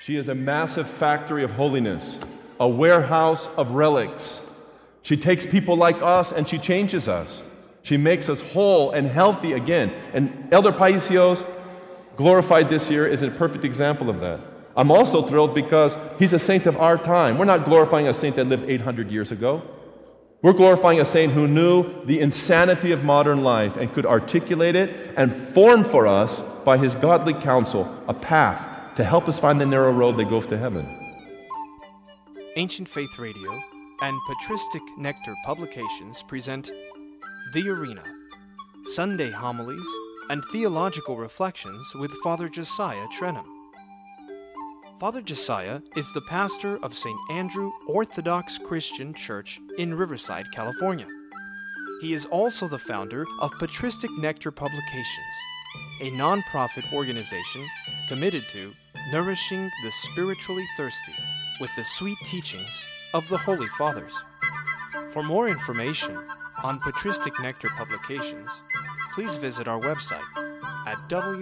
She is a massive factory of holiness, a warehouse of relics. She takes people like us and she changes us. She makes us whole and healthy again. And Elder Paisios, glorified this year, is a perfect example of that. I'm also thrilled because he's a saint of our time. We're not glorifying a saint that lived 800 years ago. We're glorifying a saint who knew the insanity of modern life and could articulate it and form for us, by his godly counsel, a path to help us find the narrow road that goes to heaven. Ancient Faith Radio and Patristic Nectar Publications present The Arena, Sunday homilies and theological reflections with Father Josiah Trenum. Father Josiah is the pastor of St. Andrew Orthodox Christian Church in Riverside, California. He is also the founder of Patristic Nectar Publications, a non-profit organization committed to nourishing the spiritually thirsty with the sweet teachings of the Holy Fathers. For more information on Patristic Nectar Publications, please visit our website at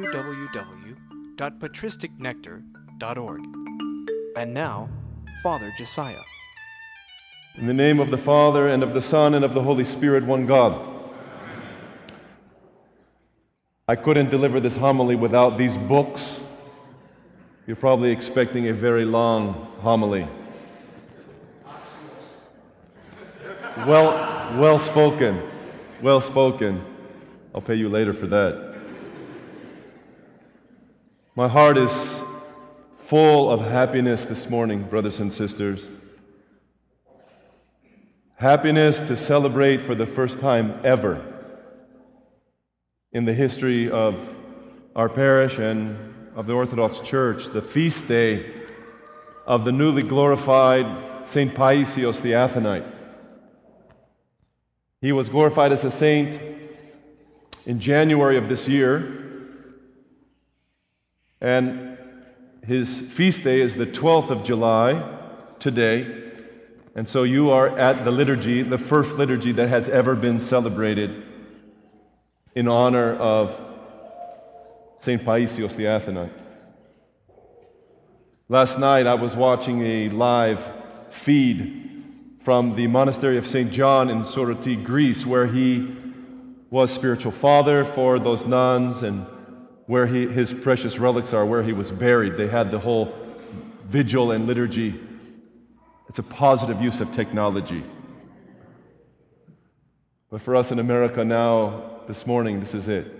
www.patristicnectar.org. And now, Father Josiah. In the name of the Father, and of the Son, and of the Holy Spirit, one God. I couldn't deliver this homily without these books. You're probably expecting a very long homily. Well spoken. Well spoken. I'll pay you later for that. My heart is full of happiness this morning, brothers and sisters. Happiness to celebrate for the first time ever in the history of our parish and of the Orthodox Church, the feast day of the newly glorified St. Paisios the Athonite. He was glorified as a saint in January of this year, and his feast day is the 12th of July, today, and so you are at the liturgy, the first liturgy that has ever been celebrated in honor of St. Paisios the Athonite. Last night I was watching a live feed from the monastery of St. John in Soroti, Greece, where he was spiritual father for those nuns and where his precious relics are, where he was buried. They had the whole vigil and liturgy. It's a positive use of technology. But for us in America now, this morning, this is it.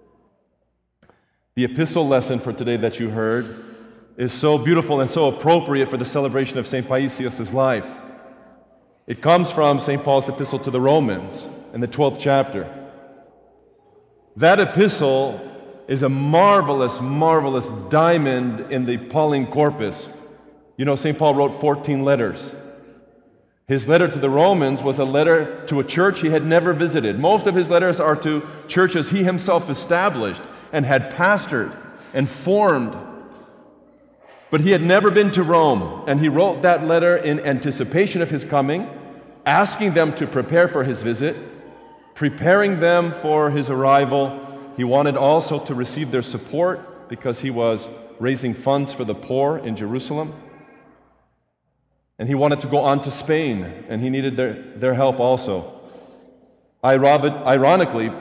The epistle lesson for today that you heard is so beautiful and so appropriate for the celebration of St. Paisios' life. It comes from St. Paul's epistle to the Romans in the 12th chapter. That epistle is a marvelous, marvelous diamond in the Pauline corpus. You know, St. Paul wrote 14 letters. His letter to the Romans was a letter to a church he had never visited. Most of his letters are to churches he himself established and had pastored and formed. But he had never been to Rome, and he wrote that letter in anticipation of his coming, asking them to prepare for his visit, preparing them for his arrival. He wanted also to receive their support because he was raising funds for the poor in Jerusalem. And he wanted to go on to Spain, and he needed their help also. Ironically,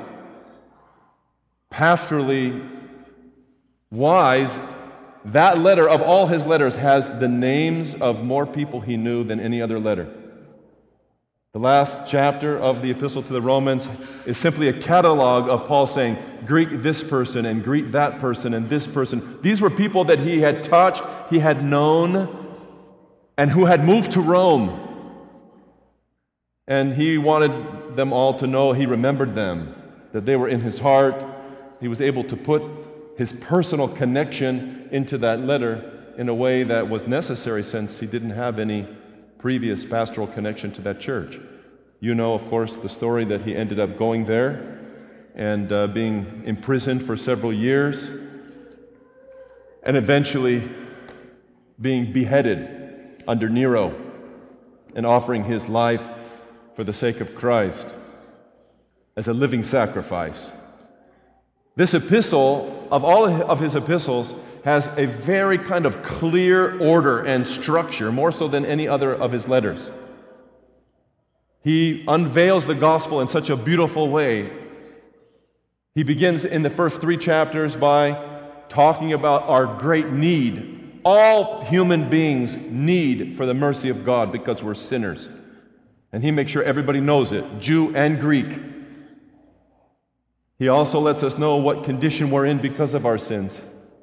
pastorally wise, that letter, of all his letters, has the names of more people he knew than any other letter. The last chapter of the Epistle to the Romans is simply a catalog of Paul saying, greet this person and greet that person and this person. These were people that he had touched, he had known, and who had moved to Rome. And he wanted them all to know he remembered them, that they were in his heart. He was able to put his personal connection into that letter in a way that was necessary since he didn't have any previous pastoral connection to that church. You know, of course, the story that he ended up going there and being imprisoned for several years and eventually being beheaded under Nero and offering his life for the sake of Christ as a living sacrifice. This epistle, of all of his epistles, has a very kind of clear order and structure, more so than any other of his letters. He unveils the gospel in such a beautiful way. He begins in the first 3 chapters by talking about our great need. All human beings need for the mercy of God because we're sinners. And he makes sure everybody knows it, Jew and Greek. He also lets us know what condition we're in because of our sins.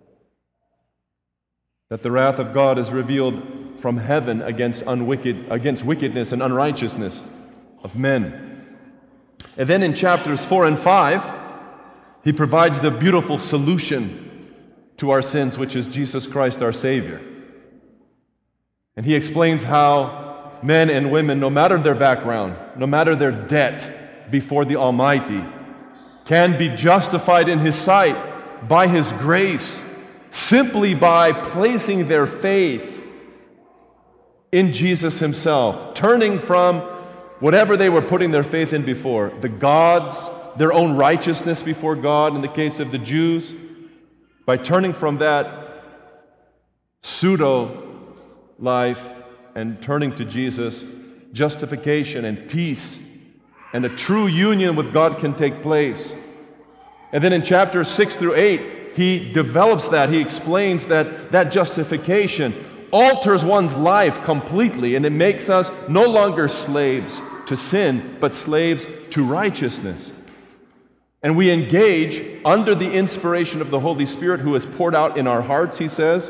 That the wrath of God is revealed from heaven against wickedness and unrighteousness of men. And then in chapters 4 and 5, he provides the beautiful solution to our sins, which is Jesus Christ our Savior. And he explains how men and women, no matter their background, no matter their debt before the Almighty, can be justified in his sight by his grace, simply by placing their faith in Jesus himself, turning from whatever they were putting their faith in before, the gods, their own righteousness before God in the case of the Jews, by turning from that pseudo life and turning to Jesus, justification and peace and a true union with God can take place. And then in chapters 6 through 8, he develops that. He explains that justification alters one's life completely, and it makes us no longer slaves to sin, but slaves to righteousness. And we engage under the inspiration of the Holy Spirit who is poured out in our hearts, he says.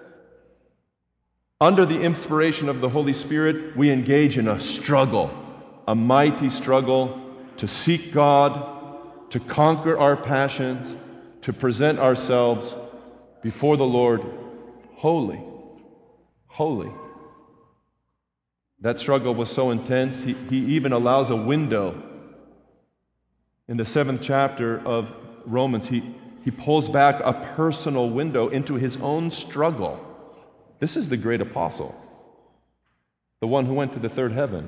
Under the inspiration of the Holy Spirit, we engage in a struggle, a mighty struggle to seek God, to conquer our passions, to present ourselves before the Lord holy. Holy. That struggle was so intense, he even allows a window. In the 7th chapter of Romans, he pulls back a personal window into his own struggle. This is the great apostle, the one who went to the third heaven.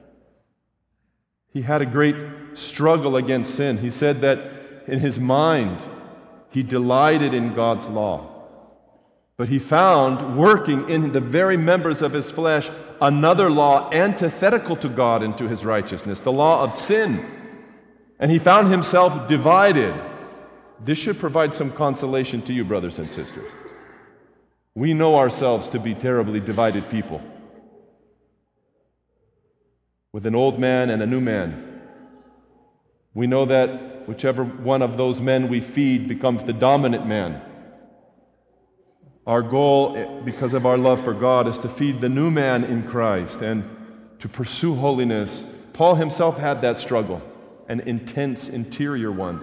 He had a great struggle against sin. He said that in his mind, he delighted in God's law. But he found working in the very members of his flesh another law antithetical to God and to his righteousness, the law of sin. And he found himself divided. This should provide some consolation to you, brothers and sisters. We know ourselves to be terribly divided people, with an old man and a new man. We know that whichever one of those men we feed becomes the dominant man. Our goal, because of our love for God, is to feed the new man in Christ and to pursue holiness. Paul himself had that struggle, an intense interior one.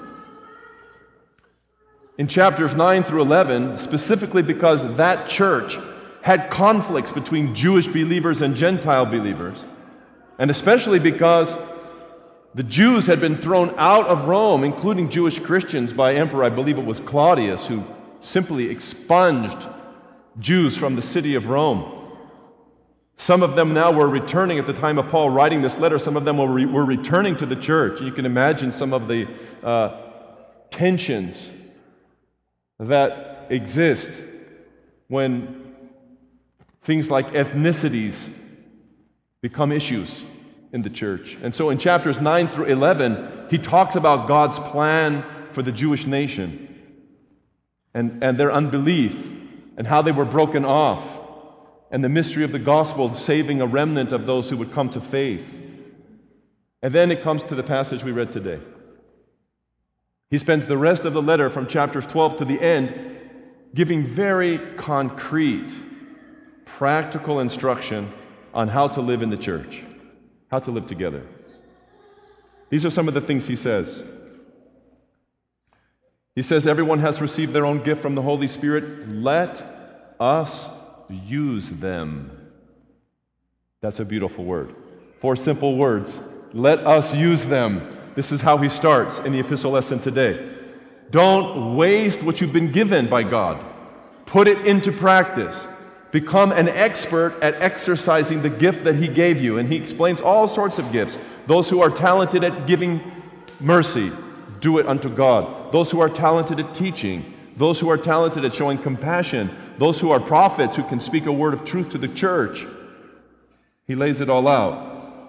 In chapters 9 through 11, specifically because that church had conflicts between Jewish believers and Gentile believers, and especially because the Jews had been thrown out of Rome, including Jewish Christians, by Emperor, I believe it was Claudius, who simply expunged Jews from the city of Rome. Some of them now were returning at the time of Paul writing this letter. Some of them were returning to the church. You can imagine some of the tensions that exist when things like ethnicities become issues in the church. And so in chapters 9 through 11, he talks about God's plan for the Jewish nation and their unbelief and how they were broken off, and the mystery of the gospel saving a remnant of those who would come to faith. And then it comes to the passage we read today. He spends the rest of the letter from chapters 12 to the end giving very concrete, practical instruction on how to live in the church, how to live together. These are some of the things he says. He says, everyone has received their own gift from the Holy Spirit. Let us use them. That's a beautiful word. 4 simple words. Let us use them. This is how he starts in the epistle lesson today. Don't waste what you've been given by God. Put it into practice. Become an expert at exercising the gift that he gave you. And he explains all sorts of gifts. Those who are talented at giving mercy, do it unto God. Those who are talented at teaching, those who are talented at showing compassion, those who are prophets who can speak a word of truth to the church. He lays it all out.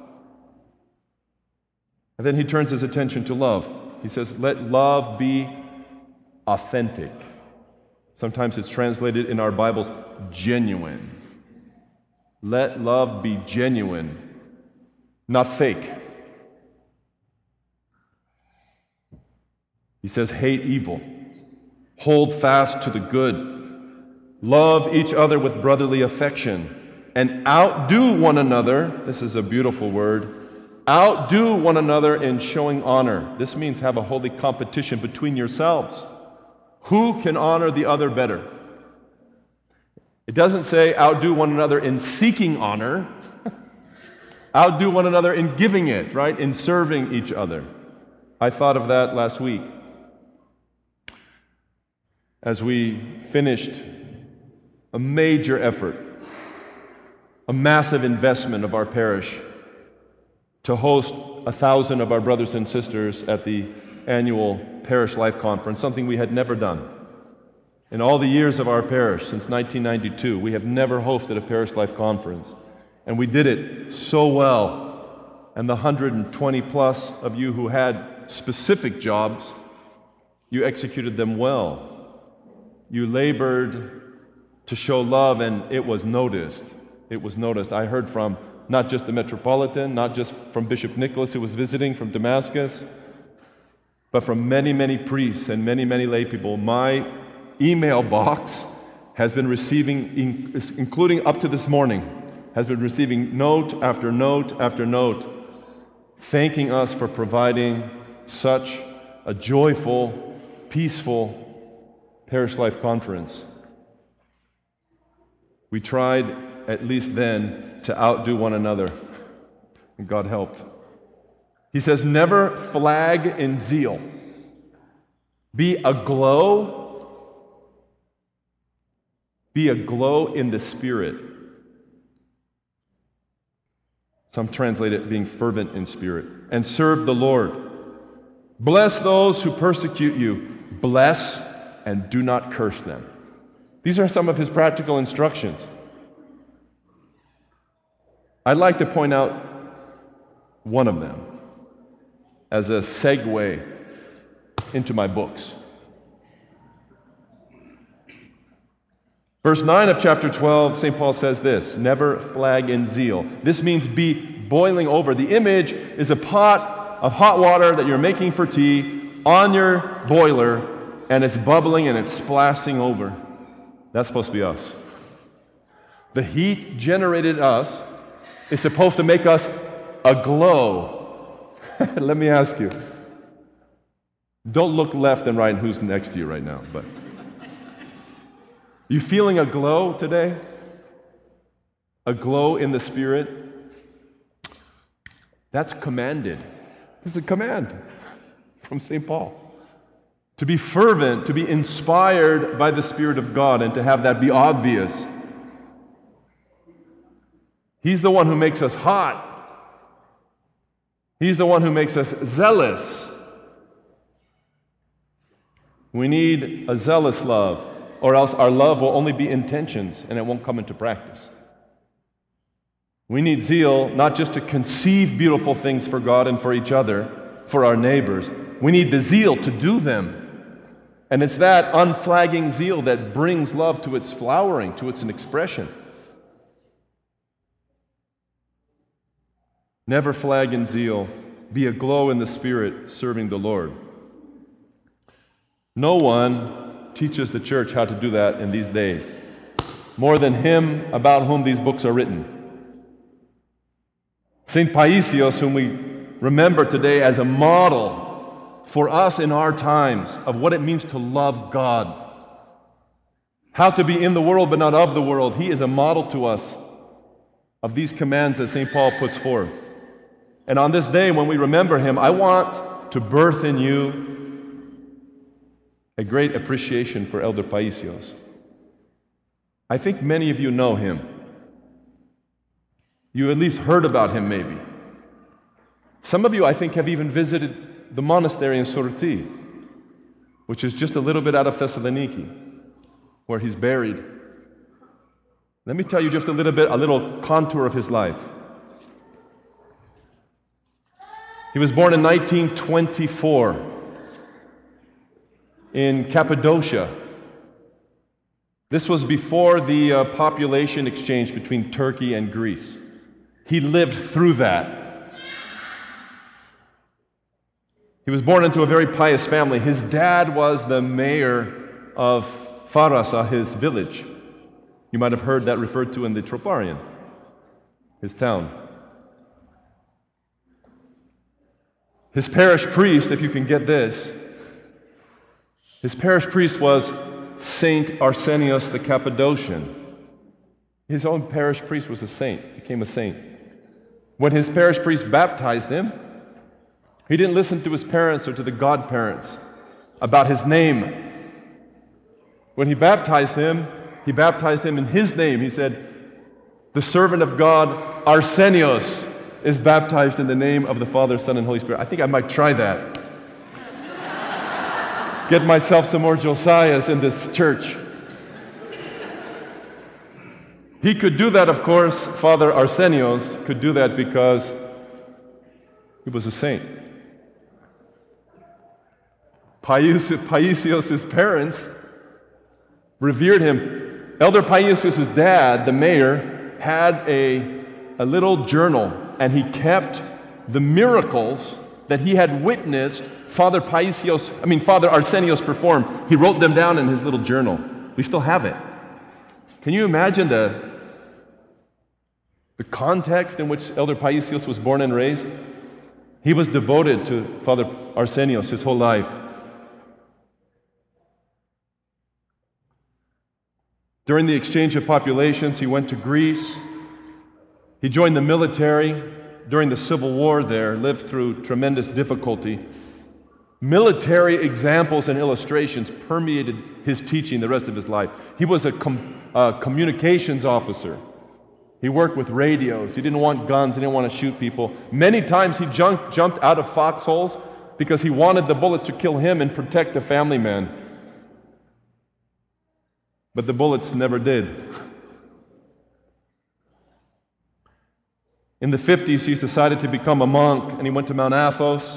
And then he turns his attention to love. He says, let love be authentic. Sometimes it's translated in our Bibles, genuine. Let love be genuine, not fake. He says, hate evil. Hold fast to the good. Love each other with brotherly affection. And outdo one another. This is a beautiful word. Outdo one another in showing honor. This means have a holy competition between yourselves. Who can honor the other better? It doesn't say outdo one another in seeking honor. Outdo one another in giving it, right? In serving each other. I thought of that last week as we finished a major effort, a massive investment of our parish to host 1,000 of our brothers and sisters at the annual Parish Life Conference, something we had never done. In all the years of our parish, since 1992, we have never hosted a Parish Life Conference. And we did it so well. And the 120 plus of you who had specific jobs, you executed them well. You labored to show love, and it was noticed. It was noticed. I heard from not just the Metropolitan, not just from Bishop Nicholas, who was visiting from Damascus, but from many, many priests and many, many lay people. My email box has been receiving, including up to this morning, has been receiving note after note after note, thanking us for providing such a joyful, peaceful Parish Life Conference. We tried, at least then, to outdo one another, and God helped. He says, never flag in zeal. Be aglow. Be aglow in the Spirit. Some translate it being fervent in spirit. And serve the Lord. Bless those who persecute you. Bless and do not curse them. These are some of his practical instructions. I'd like to point out one of them as a segue into my books. Verse 9 of chapter 12, St. Paul says this, never flag in zeal. This means be boiling over. The image is a pot of hot water that you're making for tea on your boiler, and it's bubbling and it's splashing over. That's supposed to be us. The heat generated us is supposed to make us aglow. Let me ask you. Don't look left and right who's next to you right now, but you feeling a glow today? A glow in the Spirit? That's commanded. This is a command from St. Paul. To be fervent, to be inspired by the Spirit of God, and to have that be obvious. He's the one who makes us hot. He's the one who makes us zealous. We need a zealous love, or else our love will only be intentions and it won't come into practice. We need zeal not just to conceive beautiful things for God and for each other, for our neighbors. We need the zeal to do them. And it's that unflagging zeal that brings love to its flowering, to its expression. Never flag in zeal. Be aglow in the Spirit, serving the Lord. No one teaches the church how to do that in these days, more than him about whom these books are written. St. Paisios, whom we remember today as a model for us in our times of what it means to love God, how to be in the world but not of the world. He is a model to us of these commands that St. Paul puts forth. And on this day when we remember him, I want to birth in you a great appreciation for Elder Paisios. I think many of you know him. You at least heard about him maybe. Some of you, I think, have even visited the monastery in Soroti, which is just a little bit out of Thessaloniki, where he's buried. Let me tell you just a little contour of his life. He was born in 1924 in Cappadocia. This was before the population exchange between Turkey and Greece. He lived through that. He was born into a very pious family. His dad was the mayor of Farasa, his village. You might have heard that referred to in the Troparion, his town. His parish priest, if you can get this, his parish priest was Saint Arsenios the Cappadocian. His own parish priest was a saint, became a saint. When his parish priest baptized him, he didn't listen to his parents or to the godparents about his name. When he baptized him in his name. He said, the servant of God, Arsenios, is baptized in the name of the Father, Son, and Holy Spirit. I think I might try that. Get myself some more Josiahs in this church. He could do that, of course. Father Arsenios could do that because he was a saint. Paisios' parents revered him. Elder Paisios' dad, the mayor, had a little journal, and he kept the miracles that he had witnessed Father Arsenios perform. He wrote them down in his little journal. We still have it. Can you imagine the context in which Elder Paisios was born and raised? He was devoted to Father Arsenios his whole life. During the exchange of populations, he went to Greece. He joined the military during the Civil War there, lived through tremendous difficulty. Military examples and illustrations permeated his teaching the rest of his life. He was a communications officer. He worked with radios. He didn't want guns. He didn't want to shoot people. Many times he jumped out of foxholes because he wanted the bullets to kill him and protect a family man. But the bullets never did. In the 50s, he decided to become a monk, and he went to Mount Athos.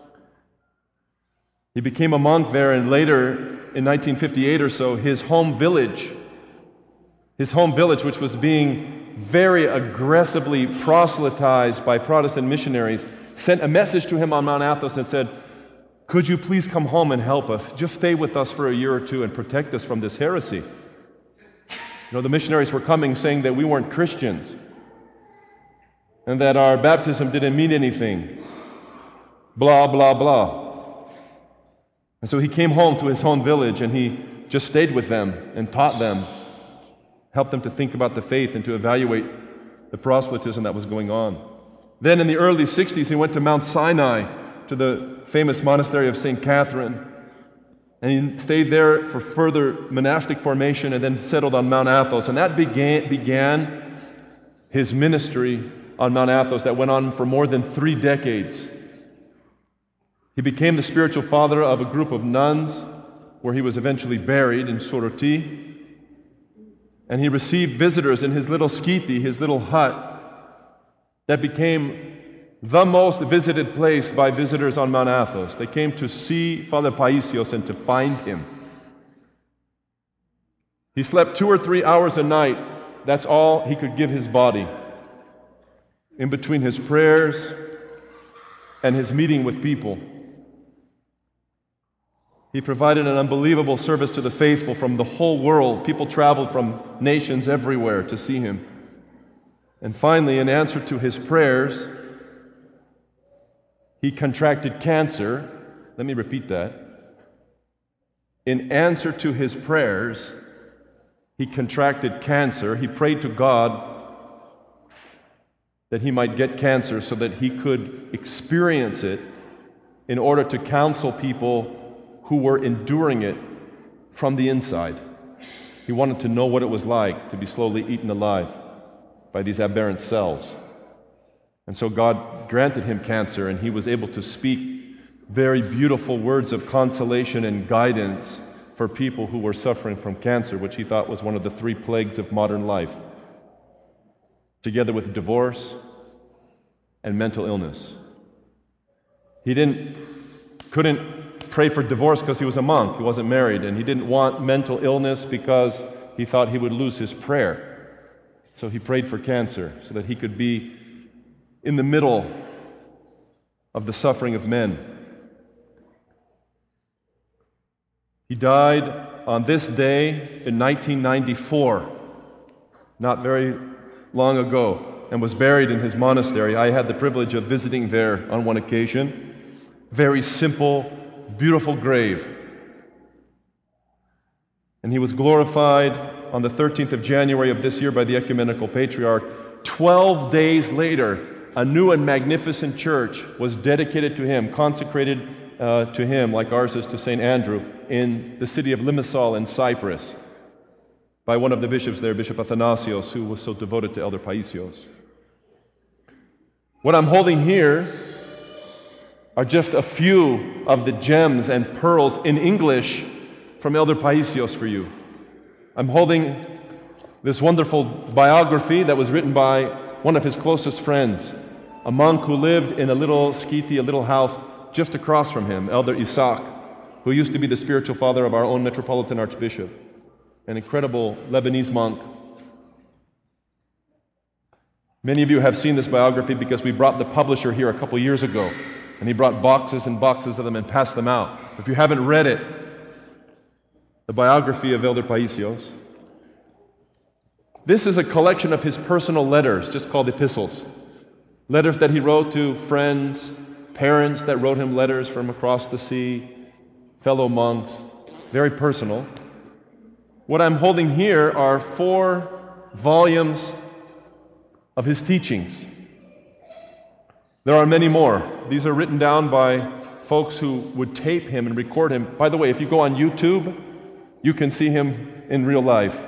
He became a monk there, and later, in 1958 or so, his home village, which was being very aggressively proselytized by Protestant missionaries, sent a message to him on Mount Athos and said, "Could you please come home and help us? Just stay with us for a year or two and protect us from this heresy." The missionaries were coming saying that we weren't Christians and that our baptism didn't mean anything. Blah, blah, blah. And so he came home to his home village and he just stayed with them and taught them, helped them to think about the faith and to evaluate the proselytism that was going on. Then in the early 60s, he went to Mount Sinai, to the famous monastery of St. Catherine, and he stayed there for further monastic formation and then settled on Mount Athos. And that began his ministry on Mount Athos that went on for more than 3 decades. He became the spiritual father of a group of nuns where he was eventually buried in Soroti. And he received visitors in his little skiti, his little hut, that became the most visited place by visitors on Mount Athos. They came to see Father Paisios and to find him. He slept 2 or 3 hours a night. That's all he could give his body. In between his prayers and his meeting with people, he provided an unbelievable service to the faithful from the whole world. People traveled from nations everywhere to see him. And finally, in answer to his prayers, he contracted cancer. Let me repeat that. In answer to his prayers, he contracted cancer. He prayed to God that he might get cancer so that he could experience it in order to counsel people who were enduring it from the inside. He wanted to know what it was like to be slowly eaten alive by these aberrant cells. And so God granted him cancer, and he was able to speak very beautiful words of consolation and guidance for people who were suffering from cancer, which he thought was one of the three plagues of modern life, together with divorce and mental illness. He couldn't pray for divorce because he was a monk, he wasn't married, and he didn't want mental illness because he thought he would lose his prayer. So he prayed for cancer so that he could be in the middle of the suffering of men. He died on this day in 1994, not very long ago, and was buried in his monastery. I had the privilege of visiting there on one occasion. Very simple, beautiful grave. And he was glorified on the 13th of January of this year by the Ecumenical Patriarch. 12 days later, a new and magnificent church was dedicated to him, consecrated to him, like ours is to St. Andrew, in the city of Limassol in Cyprus, by one of the bishops there, Bishop Athanasios, who was so devoted to Elder Paisios. What I'm holding here are just a few of the gems and pearls in English from Elder Paisios for you. I'm holding this wonderful biography that was written by one of his closest friends, a monk who lived in a little skiti, a little house just across from him, Elder Isaac, who used to be the spiritual father of our own Metropolitan Archbishop, an incredible Lebanese monk. Many of you have seen this biography because we brought the publisher here a couple years ago, and he brought boxes and boxes of them and passed them out. If you haven't read it, the biography of Elder Paisios, this is a collection of his personal letters, just called epistles. Letters that he wrote to friends, parents that wrote him letters from across the sea, fellow monks, very personal. What I'm holding here are 4 volumes of his teachings. There are many more. These are written down by folks who would tape him and record him. By the way, if you go on YouTube, you can see him in real life.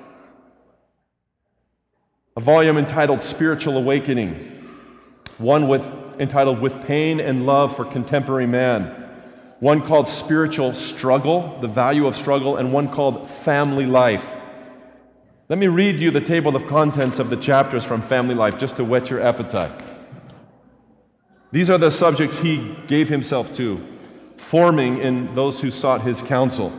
A volume entitled Spiritual Awakening, one entitled With Pain and Love for Contemporary Man, one called Spiritual Struggle, The Value of Struggle, and one called Family Life. Let me read you the table of contents of the chapters from Family Life just to whet your appetite. These are the subjects he gave himself to, forming in those who sought his counsel.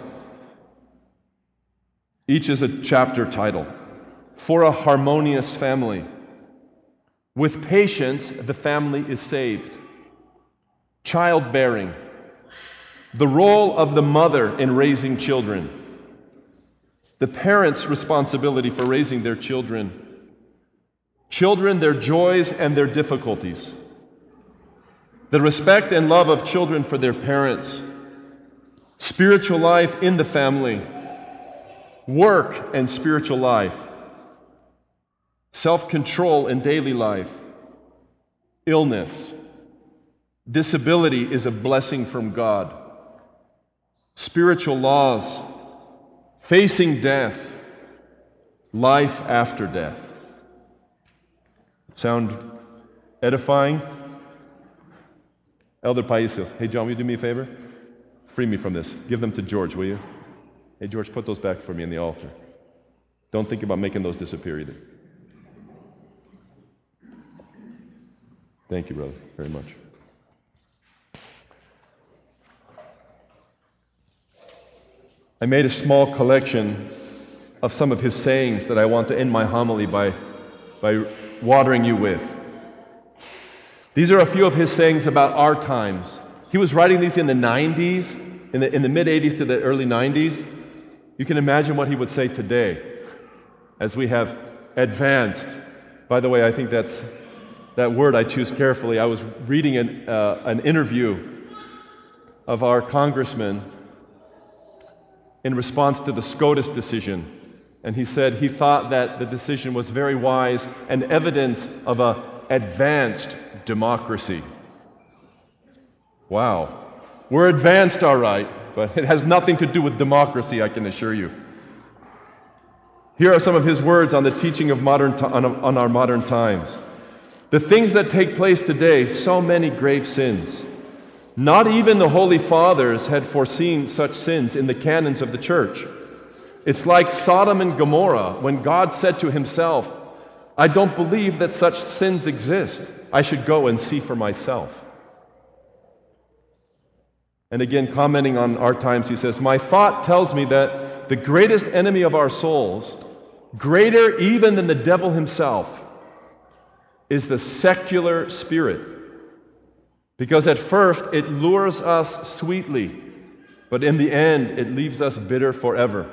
Each is a chapter title. For a harmonious family. With patience, the family is saved. Childbearing. The role of the mother in raising children. The parents' responsibility for raising their children. Children, their joys and their difficulties. The respect and love of children for their parents. Spiritual life in the family. Work and spiritual life. Self-control in daily life. Illness. Disability is a blessing from God. Spiritual laws. Facing death. Life after death. Sound edifying? Elder Paisios. Hey, John, will you do me a favor? Free me from this. Give them to George, will you? Hey, George, put those back for me in the altar. Don't think about making those disappear either. Thank you, brother, very much. I made a small collection of some of his sayings that I want to end my homily by watering you with. These are a few of his sayings about our times. He was writing these in the 90s, in the mid-80s to the early 90s. You can imagine what he would say today as we have advanced. By the way, I think that word I choose carefully. I was reading an interview of our congressman in response to the SCOTUS decision. And he said he thought that the decision was very wise and evidence of an advanced democracy. Wow. We're advanced, all right, but it has nothing to do with democracy, I can assure you. Here are some of his words on the teaching of on our modern times. The things that take place today, so many grave sins. Not even the Holy Fathers had foreseen such sins in the canons of the church. It's like Sodom and Gomorrah when God said to himself, I don't believe that such sins exist. I should go and see for myself. And again, commenting on our times, he says, my thought tells me that the greatest enemy of our souls, greater even than the devil himself, is the secular spirit. Because at first it lures us sweetly, but in the end it leaves us bitter forever.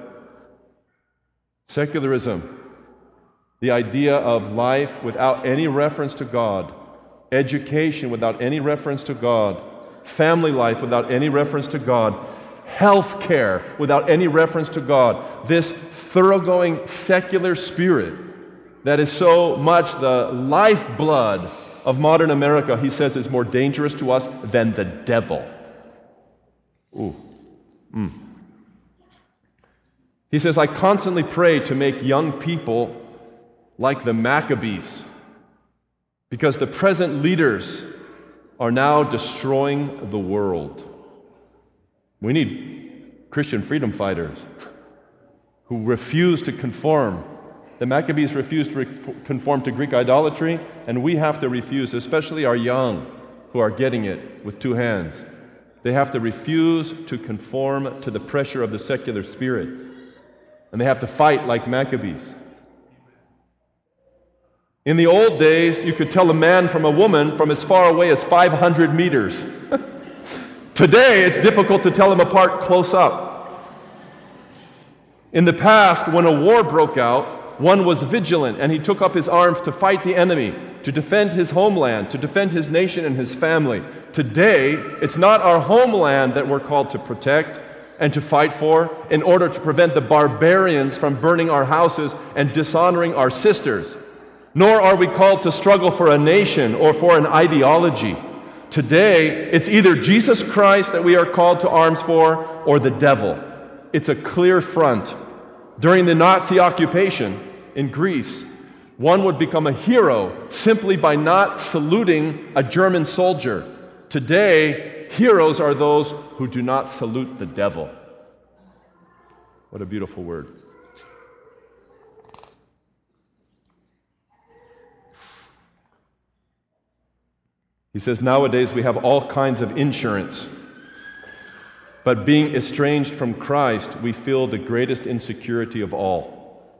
Secularism, the idea of life without any reference to God, education without any reference to God, family life without any reference to God, health care without any reference to God, this thoroughgoing secular spirit that is so much the lifeblood of modern America, he says, is more dangerous to us than the devil. He says, I constantly pray to make young people like the Maccabees, because the present leaders are now destroying the world. We need Christian freedom fighters who refuse to conform. The Maccabees refused to conform to Greek idolatry, and we have to refuse, especially our young who are getting it with two hands. They have to refuse to conform to the pressure of the secular spirit, and they have to fight like Maccabees. In the old days, you could tell a man from a woman from as far away as 500 meters. Today, it's difficult to tell them apart close up. In the past, when a war broke out, one was vigilant, and he took up his arms to fight the enemy, to defend his homeland, to defend his nation and his family. Today, it's not our homeland that we're called to protect and to fight for in order to prevent the barbarians from burning our houses and dishonoring our sisters. Nor are we called to struggle for a nation or for an ideology. Today, it's either Jesus Christ that we are called to arms for or the devil. It's a clear front. During the Nazi occupation in Greece, one would become a hero simply by not saluting a German soldier. Today, heroes are those who do not salute the devil. What a beautiful word. He says, nowadays we have all kinds of insurance, but being estranged from Christ, we feel the greatest insecurity of all.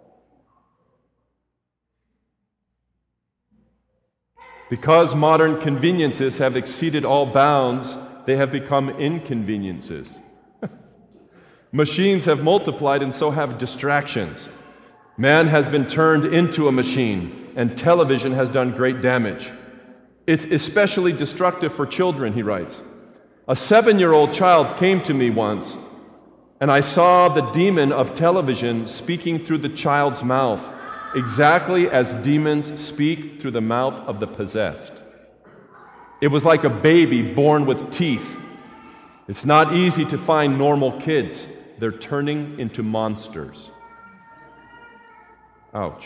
Because modern conveniences have exceeded all bounds, they have become inconveniences. Machines have multiplied and so have distractions. Man has been turned into a machine, and television has done great damage. It's especially destructive for children, he writes. A 7-year-old child came to me once, and I saw the demon of television speaking through the child's mouth, exactly as demons speak through the mouth of the possessed. It was like a baby born with teeth. It's not easy to find normal kids. They're turning into monsters. Ouch.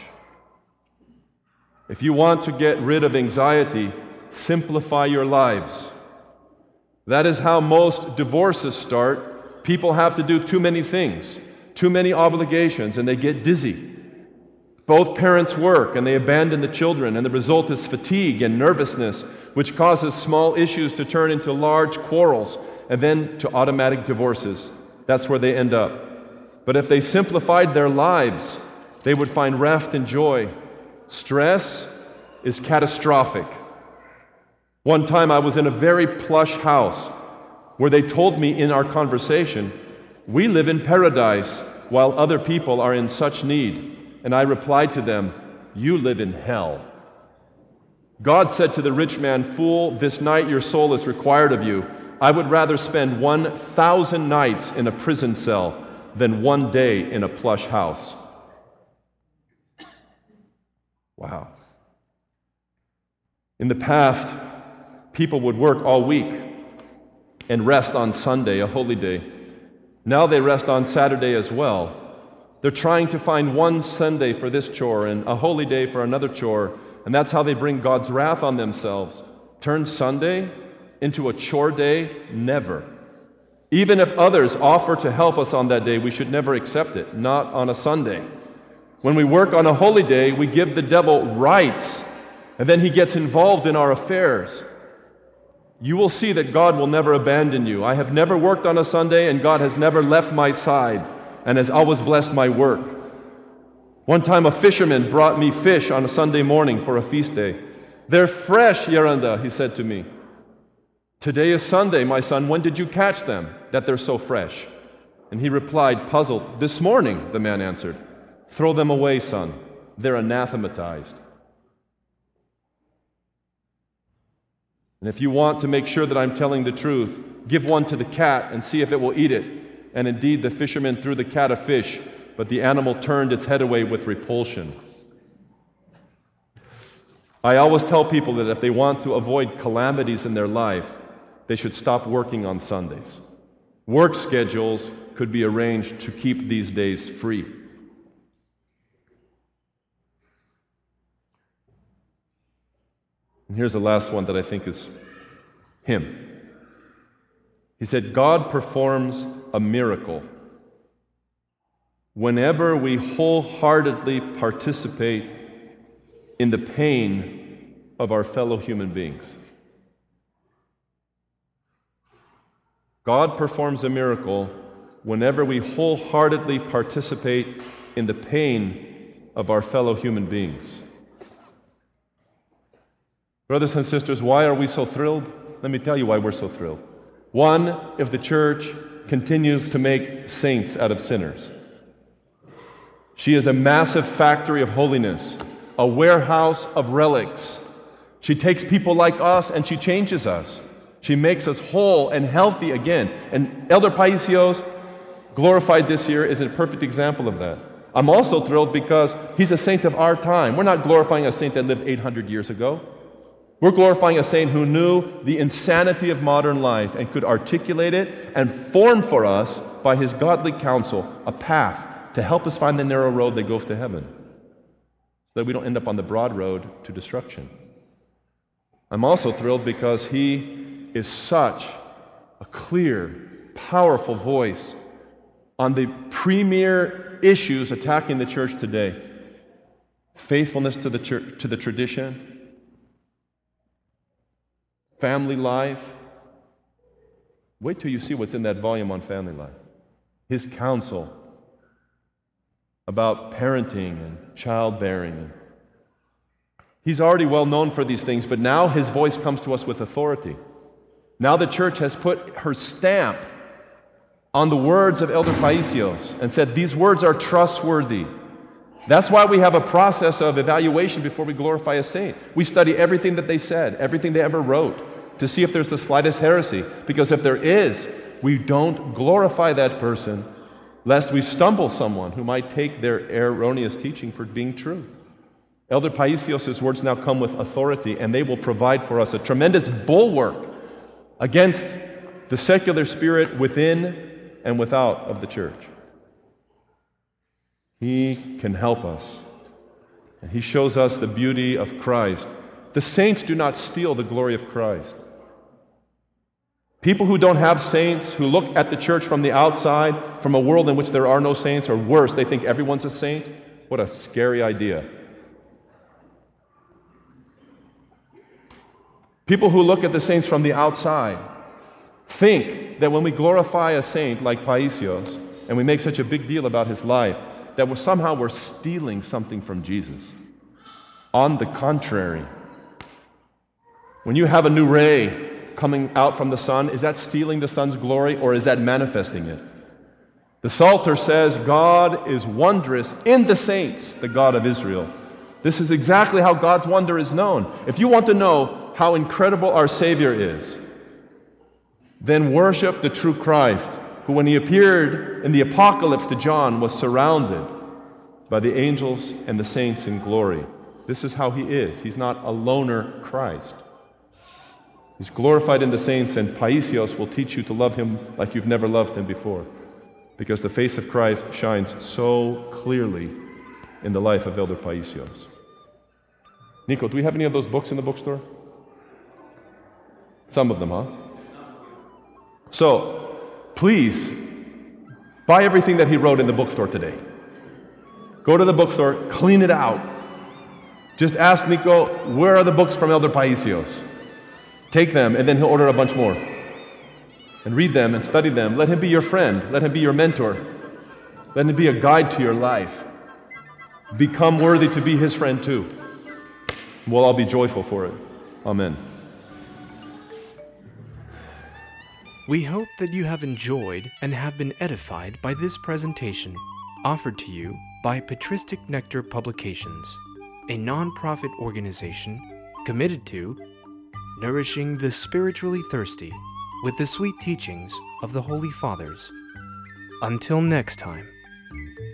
If you want to get rid of anxiety, simplify your lives. That is how most divorces start. People have to do too many things, too many obligations, and they get dizzy. Both parents work and they abandon the children, and the result is fatigue and nervousness, which causes small issues to turn into large quarrels and then to automatic divorces. That's where they end up. But if they simplified their lives, they would find rest and joy. Stress is catastrophic. One time I was in a very plush house where they told me in our conversation, we live in paradise while other people are in such need. And I replied to them, you live in hell. God said to the rich man, fool, this night your soul is required of you. I would rather spend 1,000 nights in a prison cell than 1 day in a plush house. Wow. In the past, people would work all week and rest on Sunday, a holy day. Now they rest on Saturday as well. They're trying to find one Sunday for this chore and a holy day for another chore, and that's how they bring God's wrath on themselves. Turn Sunday into a chore day? Never. Even if others offer to help us on that day, we should never accept it, not on a Sunday. When we work on a holy day, we give the devil rights, and then he gets involved in our affairs. You will see that God will never abandon you. I have never worked on a Sunday, and God has never left my side and has always blessed my work. One time a fisherman brought me fish on a Sunday morning for a feast day. "They're fresh, Yeranda," he said to me. "Today is Sunday, my son. When did you catch them, that they're so fresh?" And he replied, puzzled, "This morning," the man answered. "Throw them away, son. They're anathematized." And if you want to make sure that I'm telling the truth, give one to the cat and see if it will eat it. And indeed, the fisherman threw the cat a fish, but the animal turned its head away with repulsion. I always tell people that if they want to avoid calamities in their life, they should stop working on Sundays. Work schedules could be arranged to keep these days free. And here's the last one that I think is him. He said, God performs a miracle whenever we wholeheartedly participate in the pain of our fellow human beings. God performs a miracle whenever we wholeheartedly participate in the pain of our fellow human beings. Brothers and sisters, why are we so thrilled? Let me tell you why we're so thrilled. One, if the church continues to make saints out of sinners. She is a massive factory of holiness, a warehouse of relics. She takes people like us and she changes us. She makes us whole and healthy again. And Elder Paisios, glorified this year, is a perfect example of that. I'm also thrilled because he's a saint of our time. We're not glorifying a saint that lived 800 years ago. We're glorifying a saint who knew the insanity of modern life and could articulate it and form for us, by his godly counsel, a path to help us find the narrow road that goes to heaven, so that we don't end up on the broad road to destruction. I'm also thrilled because he is such a clear, powerful voice on the premier issues attacking the church today. Faithfulness to the church, to the tradition, family life. Wait till you see what's in that volume on family life. His counsel about parenting and childbearing. He's already well known for these things, but now his voice comes to us with authority. Now the church has put her stamp on the words of Elder Paisios and said, these words are trustworthy. That's why we have a process of evaluation before we glorify a saint. We study everything that they said, everything they ever wrote, to see if there's the slightest heresy. Because if there is, we don't glorify that person, lest we stumble someone who might take their erroneous teaching for being true. Elder Paisios' words now come with authority, and they will provide for us a tremendous bulwark against the secular spirit within and without of the church. He can help us, and he shows us the beauty of Christ. The saints do not steal the glory of Christ. People who don't have saints, who look at the church from the outside, from a world in which there are no saints, or worse, they think everyone's a saint. What a scary idea. People who look at the saints from the outside think that when we glorify a saint like Paisios, and we make such a big deal about his life, that we're stealing something from Jesus. On the contrary, when you have a new ray coming out from the sun, is that stealing the sun's glory, or is that manifesting it? The Psalter says, God is wondrous in the saints, the God of Israel. This is exactly how God's wonder is known. If you want to know how incredible our Savior is, then worship the true Christ, who when he appeared in the apocalypse to John was surrounded by the angels and the saints in glory. This is how he is. He's not a loner Christ. He's glorified in the saints, and Paisios will teach you to love him like you've never loved him before, because the face of Christ shines so clearly in the life of Elder Paisios. Nico, do we have any of those books in the bookstore? Some of them, huh? So, please, buy everything that he wrote in the bookstore today. Go to the bookstore, clean it out. Just ask Nico, where are the books from Elder Paisios? Take them, and then he'll order a bunch more. And read them and study them. Let him be your friend. Let him be your mentor. Let him be a guide to your life. Become worthy to be his friend too. We'll all be joyful for it. Amen. We hope that you have enjoyed and have been edified by this presentation offered to you by Patristic Nectar Publications, a non-profit organization committed to nourishing the spiritually thirsty with the sweet teachings of the Holy Fathers. Until next time.